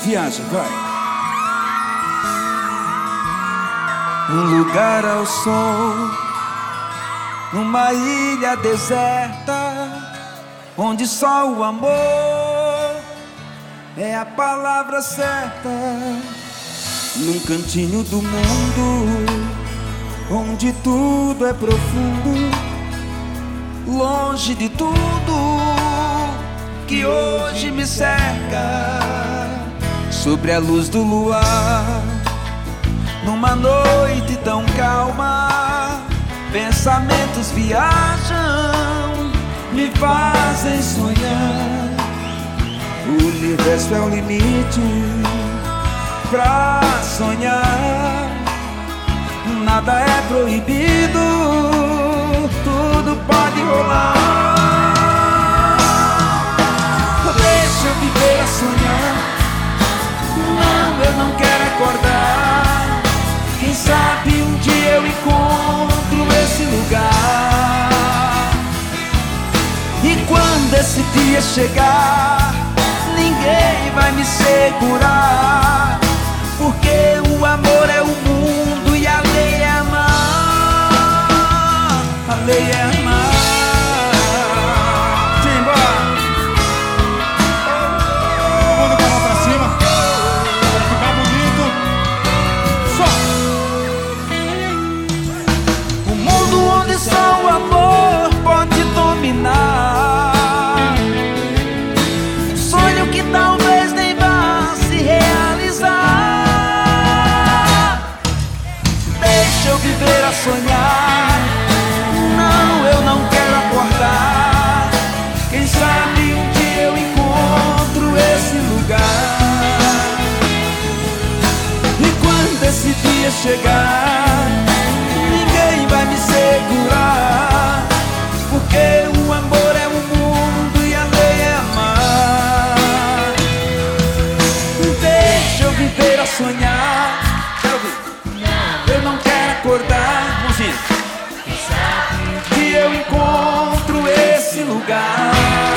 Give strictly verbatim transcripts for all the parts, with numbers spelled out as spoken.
Viaja, vai. Um lugar ao sol, numa ilha deserta, onde só o amor é a palavra certa. Num cantinho do mundo, onde tudo é profundo, longe de tudo que hoje me cerca. Sobre a luz do luar, numa noite tão calma, pensamentos viajam, me fazem sonhar. O universo é o limite pra sonhar. Nada é proibido, tudo pode rolar. Deixa eu viver a sonhar. Não, eu não quero acordar. Quem sabe um dia eu encontro esse lugar. E quando esse dia chegar, ninguém vai me segurar, porque o amor é o mundo e a lei é amar. A lei é amar. Simbora. Todo mundo com a mão pra cima, pra ficar bonito. Só. Um mundo onde só o amor pode dominar. Um sonho que talvez nem vá se realizar. Deixa eu viver a sonhar. Não, eu não quero acordar. Quem sabe um dia eu encontro esse lugar. E quando esse dia chegar, ninguém vai me segurar, porque o amor é o mundo e a lei é amar. Deixa eu viver a sonhar. Quero ouvir. Eu não quero acordar, mãozinha, que eu encontro esse lugar.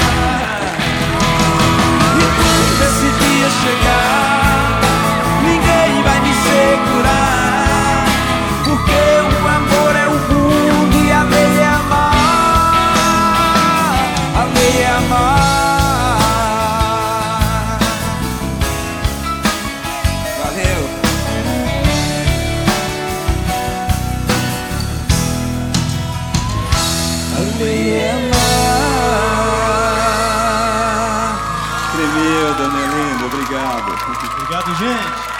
E quando esse dia chegar, ninguém vai me segurar, porque o amor é o mundo e a lei é amar. A lei é amar. Valeu. A lei é amar. Tremeu, Dona Linda, obrigado. Obrigado, gente.